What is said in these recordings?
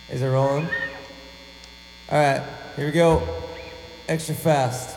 Is it rolling? All right, here we go. Extra fast.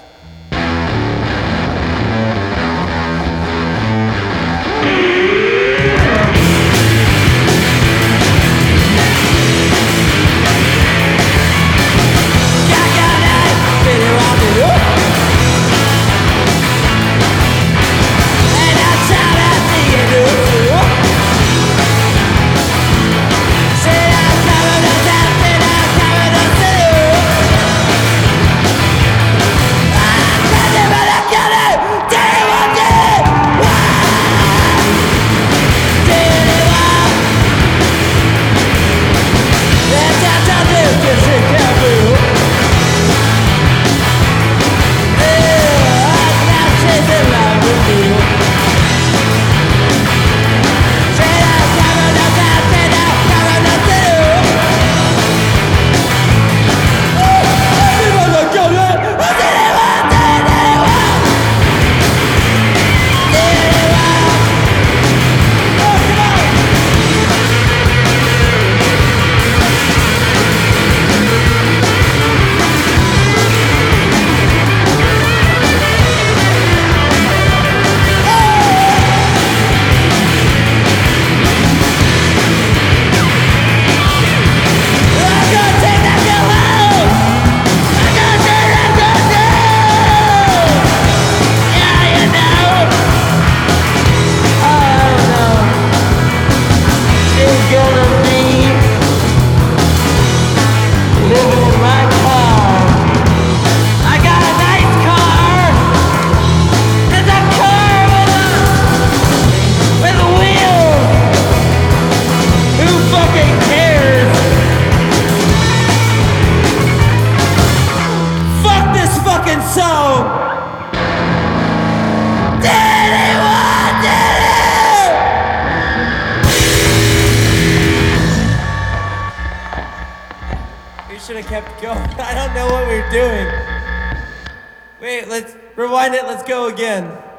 We should have kept going. I don't know what we were doing. Wait, let's rewind it. Let's go again.